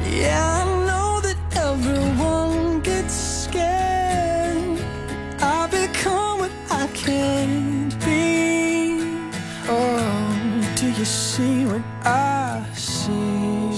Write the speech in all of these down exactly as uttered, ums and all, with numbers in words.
Yeah, I know that everyone gets scared. I become what I can't be. Oh, do you see what I see?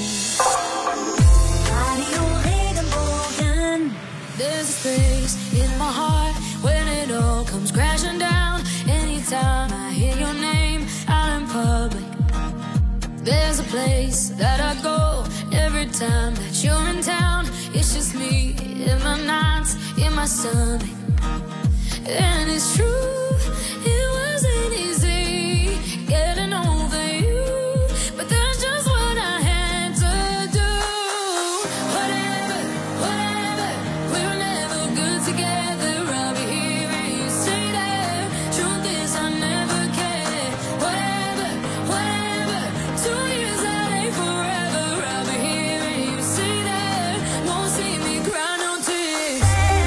Radio Regenbogen. There's a space in my heart when it all comes crashing down. Anytime I hear your name out in public, there's a place that I go every time that you're in town. It's just me in my nights, in my stomach. And it's true, it wasn't easy getting over you, but that's just what I had to do. Whatever, whatever, we were never good together. I'll be here and you say that. Truth is I never cared. Whatever, whatever, two years that ain't forever. I'll be here and you say that. Won't see me cry no tears.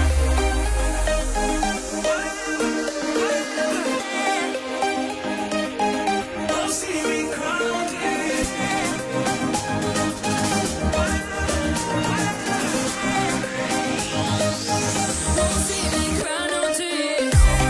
Won't see me cry no tears. Won't see me cry no tears.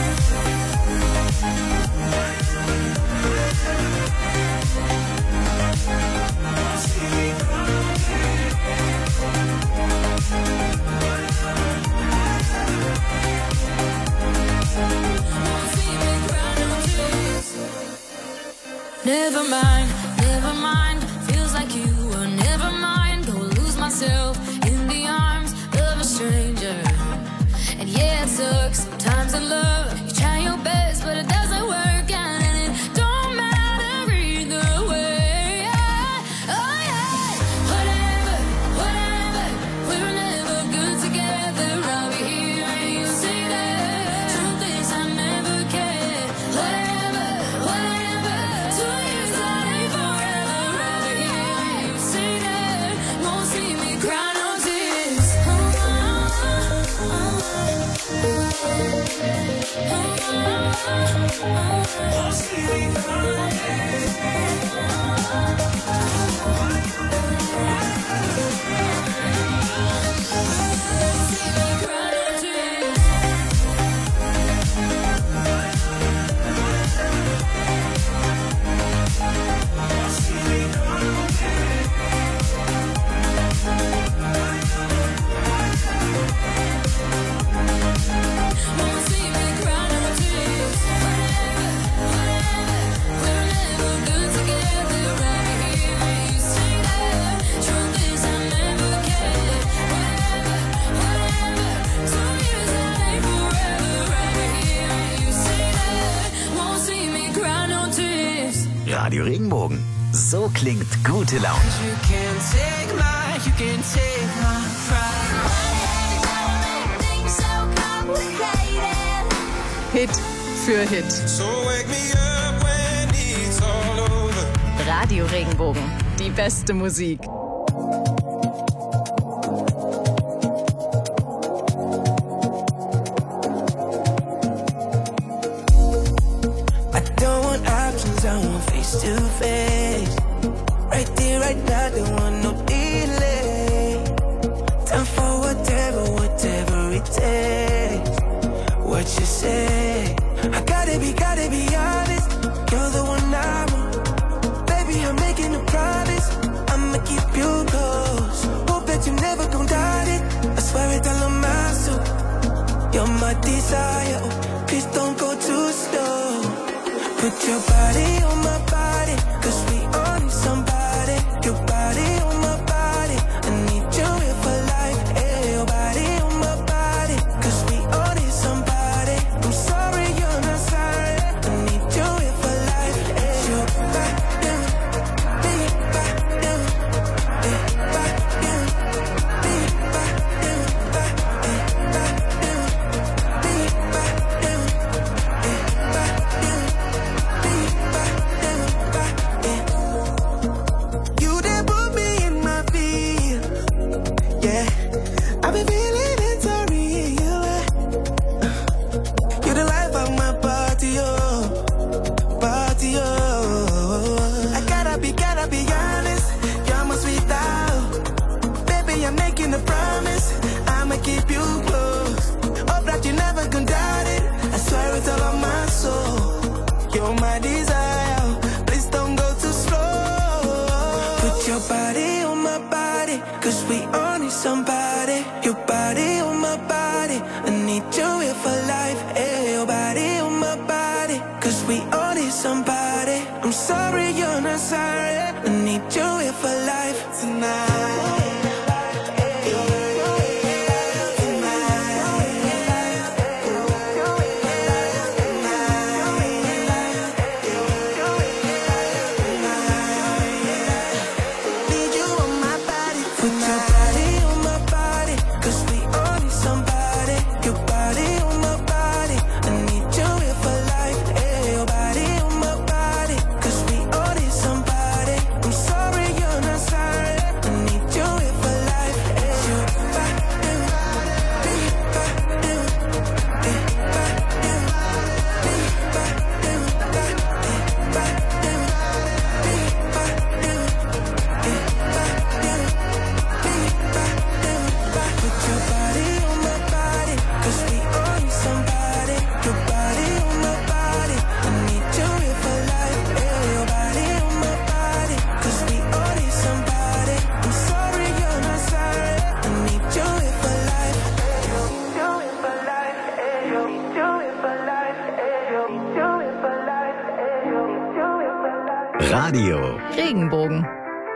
Won't see me cry no tears. Never mind, never mind. Feels like you were never mind. Go lose myself in the arms of a stranger. And yeah, it sucks sometimes in love. You try your best, but it doesn't work out, and it don't matter either way. Yeah. Oh yeah. Whatever, whatever. We were never good together. I'll be here and you say that. Truth is I never cared. Whatever, whatever. Two years that ain't forever. I'll be here and you say that. Won't see me cry no tears. Oh, oh, oh, Won't see me cry no see me cry no tears. Won't see me cry no tears. Whatever, whatever. We were never good together. I'll be here and you say that. Truth is I never cared. Whatever, whatever. Two years that ain't forever. I'll be here and you say that. Won't see me cry no tears. Radio Regenbogen. So klingt gute Laune. You can't take my, you can't take my pride. Things so complicated. Hit für Hit. So wake me up when it's all over. Radio Regenbogen. Die beste Musik. I don't want options, I want face to face. Right there, right now, don't want no delay. Time for whatever, whatever it takes. What you say? I gotta be, gotta be honest. You're the one I want. Baby, I'm making a promise. I'ma keep you close. Hope that you never gon' doubt it. I swear it all on my soul. You're my desire. Oh, please don't go too slow. Put your body on my body, 'cause we all need somebody. Your body on my body, I need you here for life. Hey, your body on my body, 'cause we all need somebody. I'm sorry you're not sorry, I need you here for life. Hey, your body, be body, be body, be You done put me in my feet. Yeah, I've been feeling it, sorry, yeah. You the life of my party, oh, party, oh. I gotta be, gotta be honest. You're my sweet out. somebody, cause we all need somebody. Your body on my body, I need you here for life. Hey, your body on my body, cause we all need somebody. I'm sorry you're not sorry, I need you here for life tonight. Radio Regenbogen.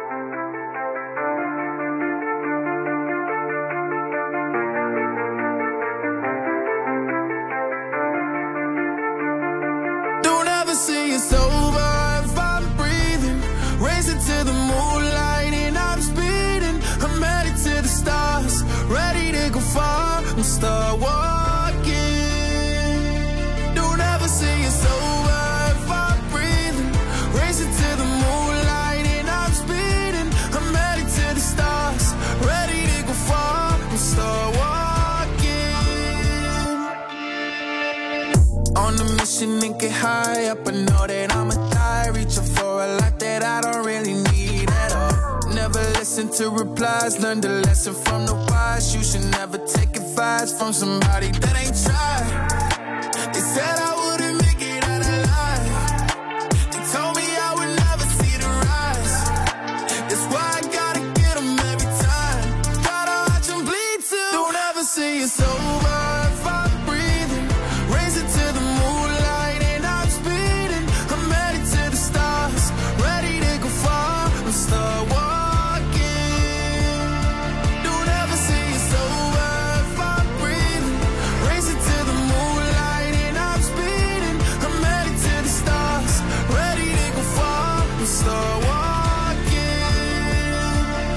Don't ever say it's over if I'm breathing. Racing to the moonlight and I'm speeding. I'm headed to the stars, ready to go far and start walking. Don't ever say it's over if I'm breathing. Racing to the moonlight and I'm speeding. I'm headed to the stars, ready to go far and start walking. On a mission and get high up, I know that I'ma die. Reaching for a lot that I don't really need at all. Never listen to replies, learn the lesson from the wise. You should never take advice from somebody that ain't tried. They said I wouldn't make it out alive. They told me I would never see the rise. That's why I gotta get them every time. Gotta watch them bleed too. Don't ever say it's over if I'm breathing. Racing to the moonlight and I'm speeding. I'm headed to the stars, ready to go far and start walking. Don't ever say it's over if I'm breathing. Racing to the moonlight and I'm speeding. I'm headed to the stars, ready to go far and start walking.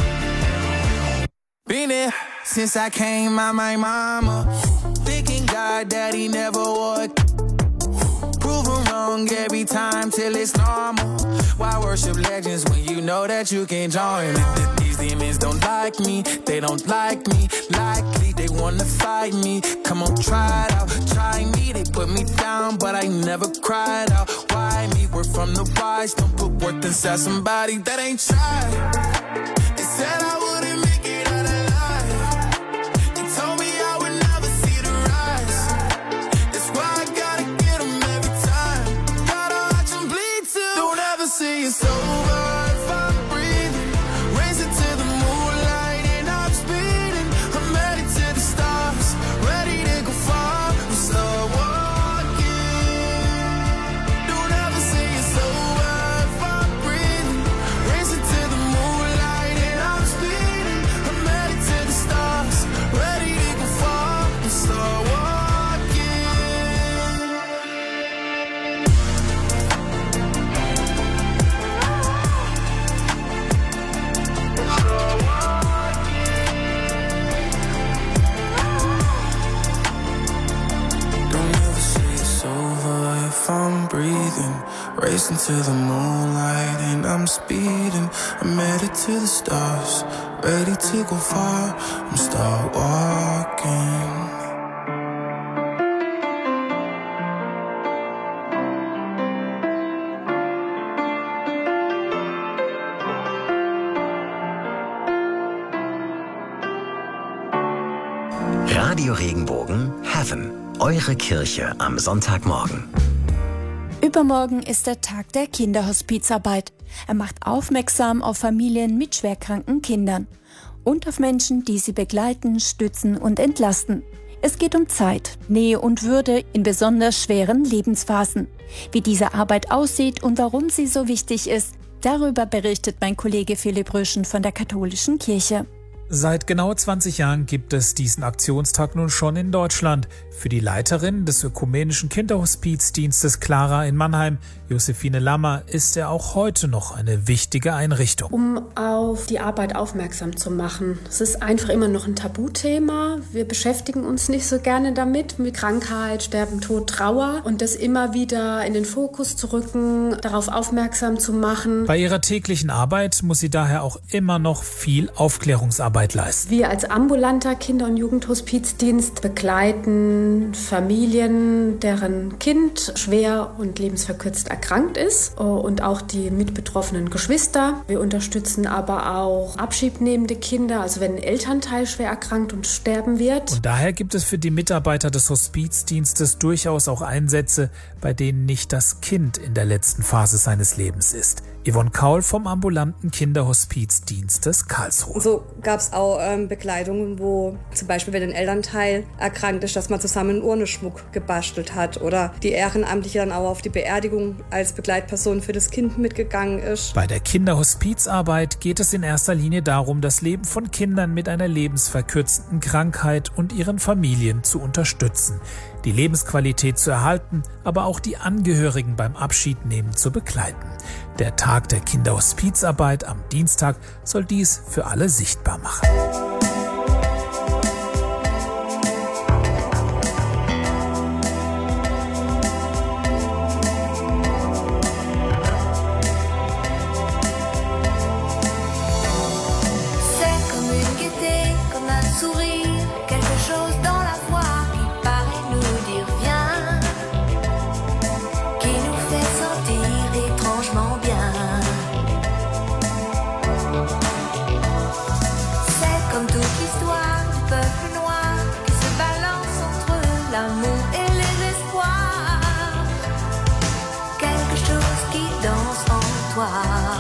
Been there since I came out my mama. Thinking God that he never would. Proven wrong every time till it's normal. Why worship legends when you know that you can join? These demons don't like me, they don't like me. Likely they wanna fight me. Come on, try it out, try me. They put me down, but I never cried out. Why me? We're from the wise. Don't put worth inside somebody that ain't tried. They said I wouldn't make it out alive. They told me I would never see the rise. That's why I gotta get them every time. Gotta watch them bleed too. Don't ever say it's over if I'm breathing. Racing to the moonlight and I'm speeding. I'm headed to the stars, ready to go far and start walking. Don't ever say it's over if I'm breathing. Racing to the moonlight and I'm speeding. I'm headed to the stars, ready to go far and start walking. Don't ever say it's over if I'm breathing. Racing to the moonlight and I'm speeding. I'm headed to the stars, ready to go far and start walking. Radio Regenbogen Heaven. Eure Kirche am Sonntagmorgen. Übermorgen ist der Tag der Kinderhospizarbeit. Er macht aufmerksam auf Familien mit schwerkranken Kindern. und auf Menschen, die sie begleiten, stützen und entlasten. Es geht um Zeit, Nähe und Würde in besonders schweren Lebensphasen. Wie diese Arbeit aussieht und warum sie so wichtig ist, darüber berichtet mein Kollege Philipp Röschen von der Katholischen Kirche. Seit genau zwanzig Jahren gibt es diesen Aktionstag nun schon in Deutschland. Für die Leiterin des ökumenischen Kinderhospizdienstes Clara in Mannheim, Josephine Lammer, ist er auch heute noch eine wichtige Einrichtung. Um auf die Arbeit aufmerksam zu machen. Es ist einfach immer noch ein Tabuthema. Wir beschäftigen uns nicht so gerne damit, mit Krankheit, Sterben, Tod, Trauer. Und das immer wieder in den Fokus zu rücken, darauf aufmerksam zu machen. Bei ihrer täglichen Arbeit muss sie daher auch immer noch viel Aufklärungsarbeit leisten. Wir als ambulanter Kinder- und Jugendhospizdienst begleiten Familien, deren Kind schwer und lebensverkürzt erkrankt ist und auch die mitbetroffenen Geschwister. Wir unterstützen aber auch abschiednehmende Kinder, also wenn ein Elternteil schwer erkrankt und sterben wird. Und daher gibt es für die Mitarbeiter des Hospizdienstes durchaus auch Einsätze, bei denen nicht das Kind in der letzten Phase seines Lebens ist. Yvonne Kaul vom ambulanten Kinderhospizdienstes Karlsruhe. So gab es auch ähm, Begleitungen, wo zum Beispiel, wenn ein Elternteil erkrankt ist, dass man zusammen einen Urnenschmuck gebastelt hat oder die Ehrenamtliche dann auch auf die Beerdigung als Begleitperson für das Kind mitgegangen ist. Bei der Kinderhospizarbeit geht es in erster Linie darum, das Leben von Kindern mit einer lebensverkürzenden Krankheit und ihren Familien zu unterstützen, die Lebensqualität zu erhalten, aber auch die Angehörigen beim Abschiednehmen zu begleiten. Der Tag der Kinderhospizarbeit am Dienstag soll dies für alle sichtbar machen. C'est comme une gaieté, comme un sourire, quelque chose dans la voix qui paraît nous dire viens, qui nous fait sentir étrangement bien. C'est comme toute l'histoire du peuple noir qui se balance entre l'amour et les espoirs, quelque chose qui danse en toi.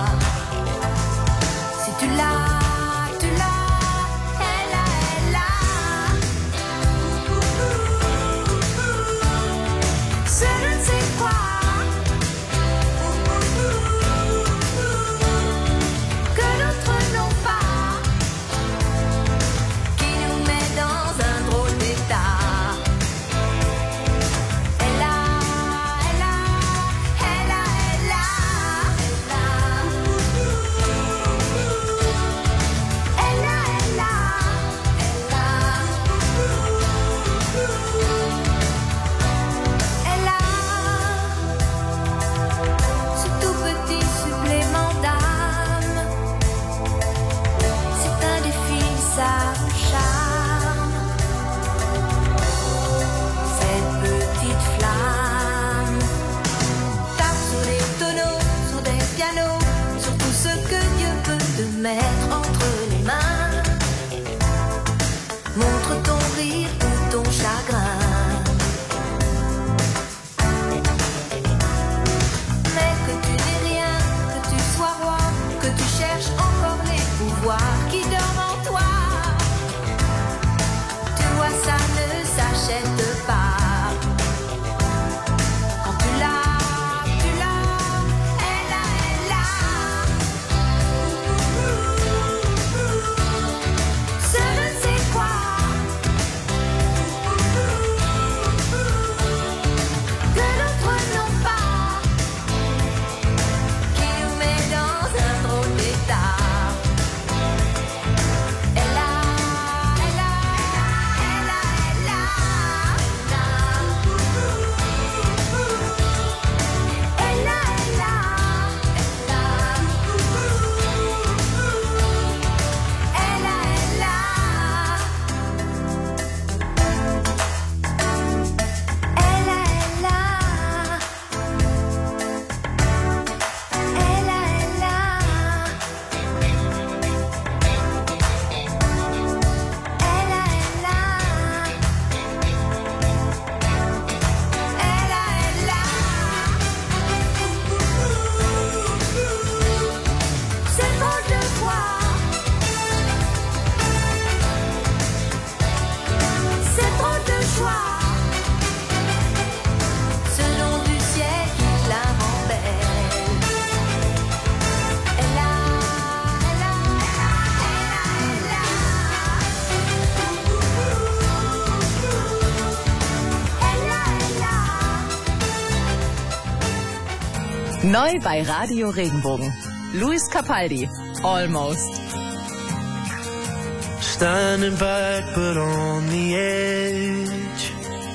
Si tu l'as, tu l'as, elle a, elle a. Je ne sais quoi que d'autres n'ont pas. Neu bei Radio Regenbogen. Luis Capaldi, Almost. Standing back but on the edge,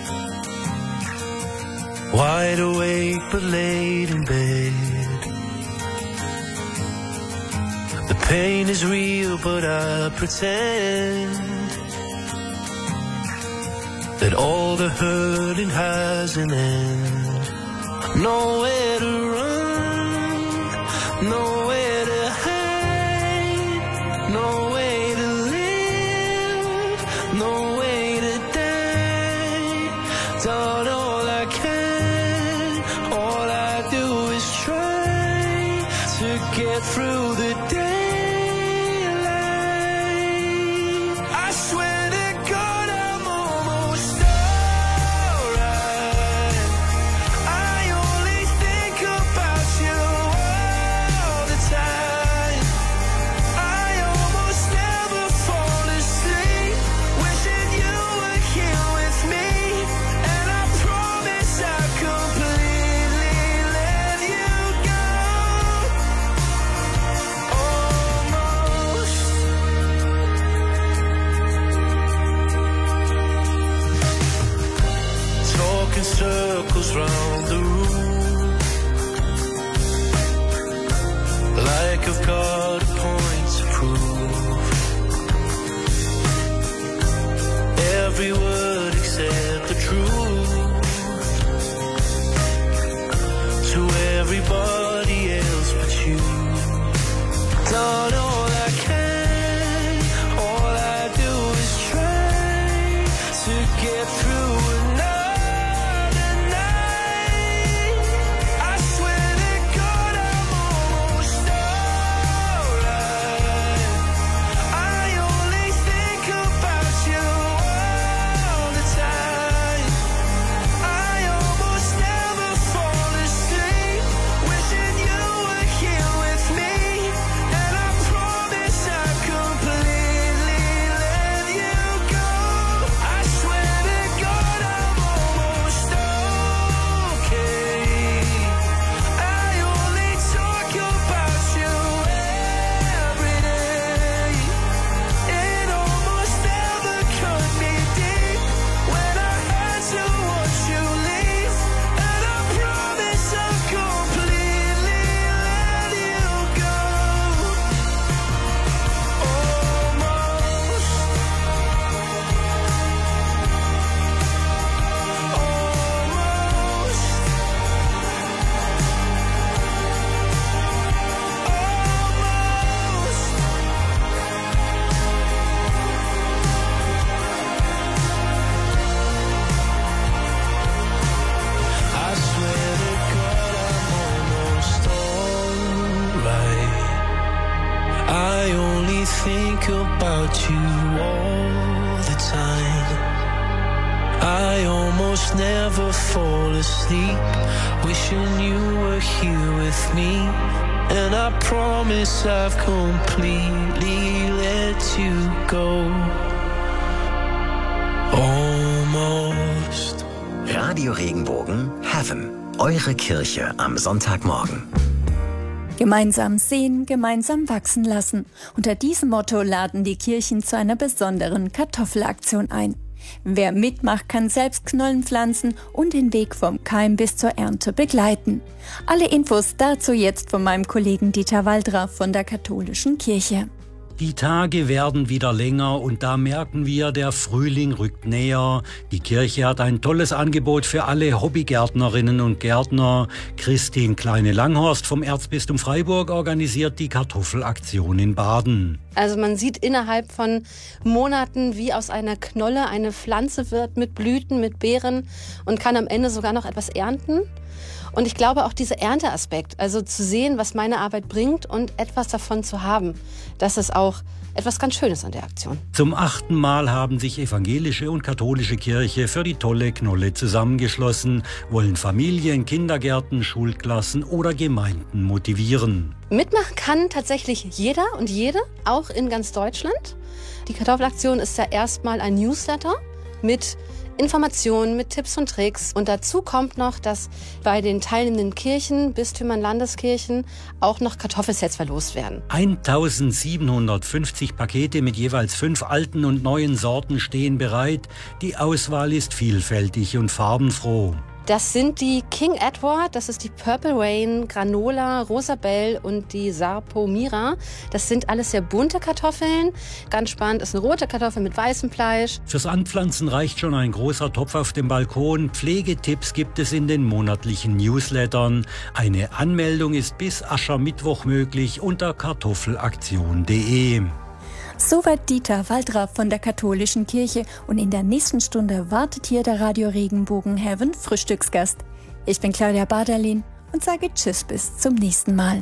wide awake but laid in bed. The pain is real but I pretend that all the hurting has an end. Nowhere to run, nowhere to hide, no way to live, no way to die. Done all I can, all I do is try to get through the day. Circles round the room, like I've got a point to prove. Every word except the truth to everybody else but you. Done all I can, all I do is try to get through another. Think about you all the time. I almost never fall asleep, wishing you were here with me. And I promise I've completely let you go. Almost. Radio Regenbogen Heaven. Eure Kirche am Sonntagmorgen. Gemeinsam sehen, gemeinsam wachsen lassen. Unter diesem Motto laden die Kirchen zu einer besonderen Kartoffelaktion ein. Wer mitmacht, kann selbst Knollen pflanzen und den Weg vom Keim bis zur Ernte begleiten. Alle Infos dazu jetzt von meinem Kollegen Dieter Waldra von der Katholischen Kirche. Die Tage werden wieder länger und da merken wir, der Frühling rückt näher. Die Kirche hat ein tolles Angebot für alle Hobbygärtnerinnen und Gärtner. Christine Kleine-Langhorst vom Erzbistum Freiburg organisiert die Kartoffelaktion in Baden. Also man sieht innerhalb von Monaten, wie aus einer Knolle eine Pflanze wird mit Blüten, mit Beeren und kann am Ende sogar noch etwas ernten. Und ich glaube auch dieser Ernteaspekt, also zu sehen, was meine Arbeit bringt und etwas davon zu haben, das ist auch etwas ganz Schönes an der Aktion. Zum achten Mal haben sich evangelische und katholische Kirche für die tolle Knolle zusammengeschlossen, wollen Familien, Kindergärten, Schulklassen oder Gemeinden motivieren. Mitmachen kann tatsächlich jeder und jede, auch in ganz Deutschland. Die Kartoffelaktion ist ja erstmal ein Newsletter mit Informationen, mit Tipps und Tricks. Und dazu kommt noch, dass bei den teilnehmenden Kirchen, Bistümern, Landeskirchen auch noch Kartoffelsets verlost werden. eintausendsiebenhundertfünfzig Pakete mit jeweils fünf alten und neuen Sorten stehen bereit. Die Auswahl ist vielfältig und farbenfroh. Das sind die King Edward, das ist die Purple Rain, Granola, Rosabelle und die Sarpo Mira. Das sind alles sehr bunte Kartoffeln. Ganz spannend ist eine rote Kartoffel mit weißem Fleisch. Fürs Anpflanzen reicht schon ein großer Topf auf dem Balkon. Pflegetipps gibt es in den monatlichen Newslettern. Eine Anmeldung ist bis Aschermittwoch möglich unter kartoffelaktion punkt de. Soweit Dieter Waldra von der Katholischen Kirche und in der nächsten Stunde wartet hier der Radio Regenbogen Heaven Frühstücksgast. Ich bin Claudia Baderlin und sage Tschüss bis zum nächsten Mal.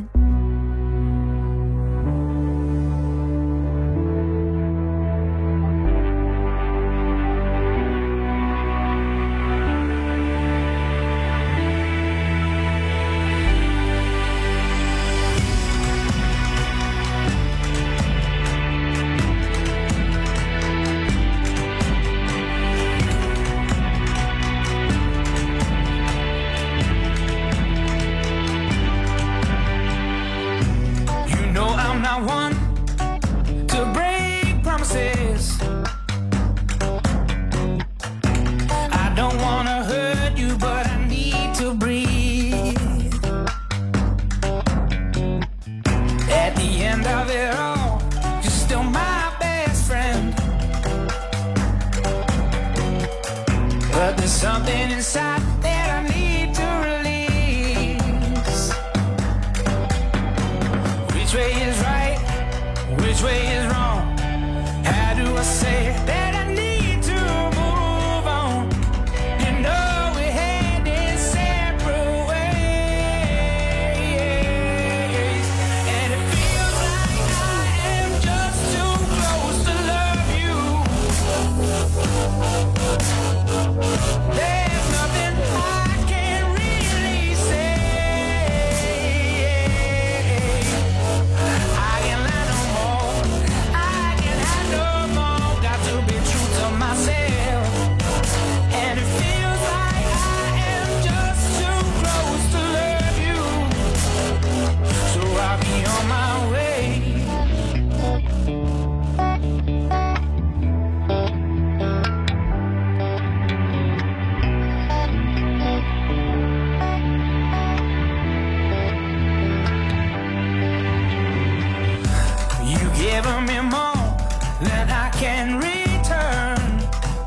Something inside that I need to release. Which way is right? Which way is wrong? How do I say that I need to move on? You know we're heading separate ways, and it feels like I am just too close to love you. There's nothing I can really say. I can lie no more. I can hide no more. Got to be true to myself. And it feels like I am just too close to love you. So I'll be on my way. Giving me more than I can return.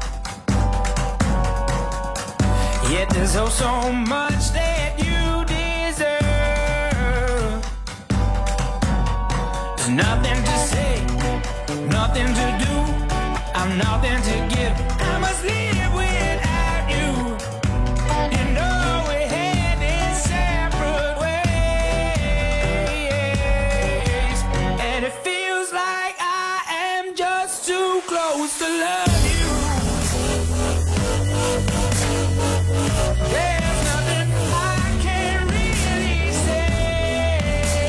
Yet there's oh so much that you deserve. There's nothing to say, nothing to do. I'm nothing to give. I must live without you. You know we're heading separate ways, and it feels like I am just too close to love you. There's nothing I can really say.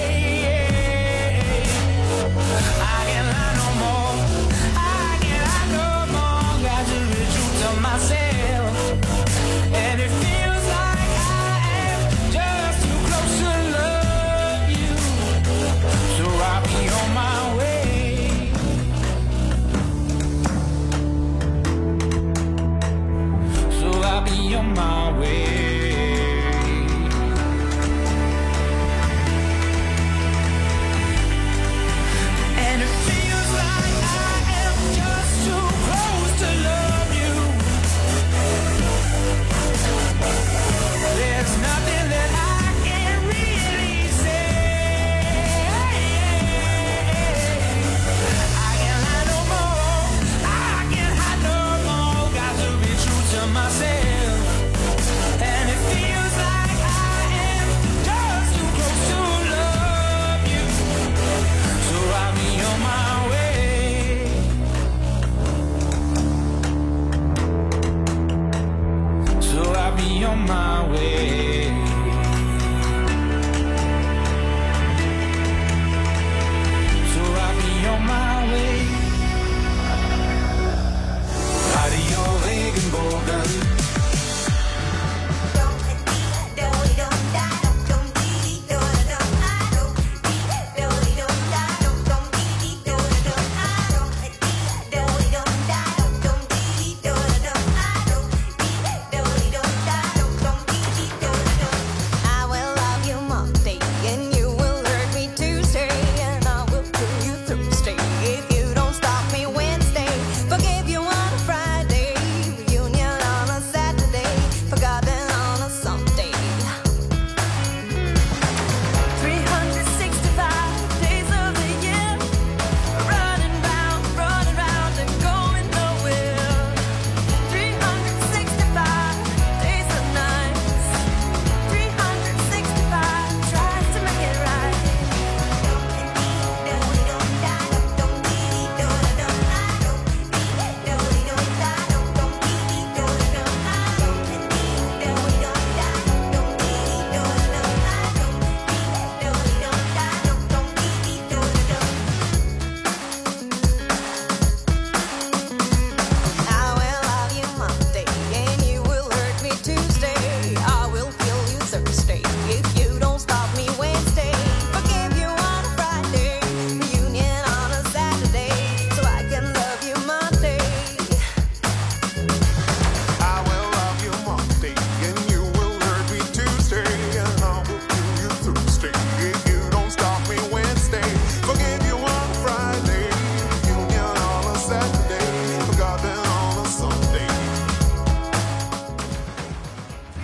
I can lie no more. I can lie no more. Got to be true to myself, and it feels like I am just too close to love you. So I'll be on my way.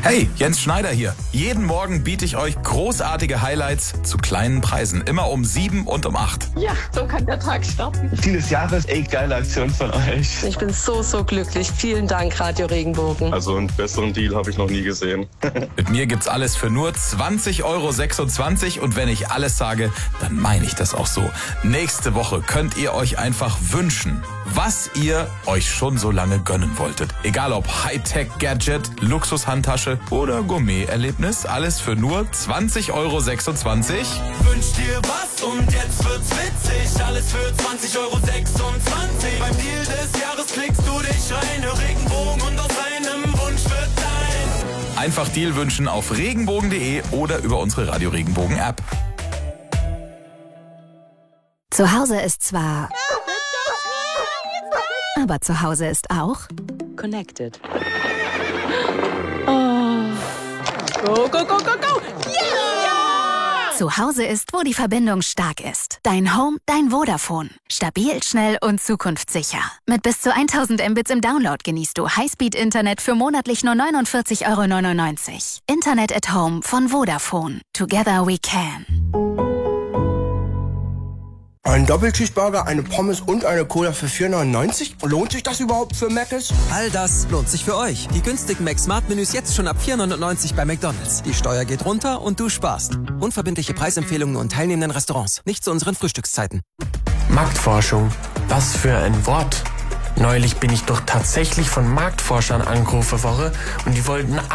Hey, Jens Schneider hier. Jeden Morgen biete ich euch großartige Highlights zu kleinen Preisen. Immer um sieben und um acht. Ja, so kann der Tag starten. Ziel des Jahres, echt geile Aktion von euch. Ich bin so, so glücklich. Vielen Dank, Radio Regenbogen. Also einen besseren Deal habe ich noch nie gesehen. Mit mir gibt's alles für nur zwanzig Euro sechsundzwanzig und wenn ich alles sage, dann meine ich das auch so. Nächste Woche könnt ihr euch einfach wünschen, was ihr euch schon so lange gönnen wolltet. Egal ob Hightech-Gadget, Luxushandtasche oder Gourmet-Erlebnis, alles für nur zwanzig Euro sechsundzwanzig. Wünsch dir was und jetzt wird's witzig. Alles für zwanzig Euro sechsundzwanzig. Beim Deal des Jahres klickst du dich rein. Hör Regenbogen und aus einem Wunsch wird dein. Einfach Deal wünschen auf regenbogen punkt de oder über unsere Radio Regenbogen App. Zu Hause ist zwar... Aber zu Hause ist auch... Connected. Oh. Go, go, go, go, go! Yeah! Zu Hause ist, wo die Verbindung stark ist. Dein Home, dein Vodafone. Stabil, schnell und zukunftssicher. Mit bis zu tausend Mbits im Download genießt du Highspeed-Internet für monatlich nur neunundvierzig Euro neunundneunzig. Internet at Home von Vodafone. Together we can. Ein Doppelcheeseburger, eine Pommes und eine Cola für vier neunundneunzig? Lohnt sich das überhaupt für Mc's? All das lohnt sich für euch. Die günstigen Mac-Smart-Menüs jetzt schon ab vier neunundneunzig bei McDonald's. Die Steuer geht runter und du sparst. Unverbindliche Preisempfehlungen und teilnehmenden Restaurants. Nicht zu unseren Frühstückszeiten. Marktforschung. Was für ein Wort. Neulich bin ich doch tatsächlich von Marktforschern angerufen worden und die wollten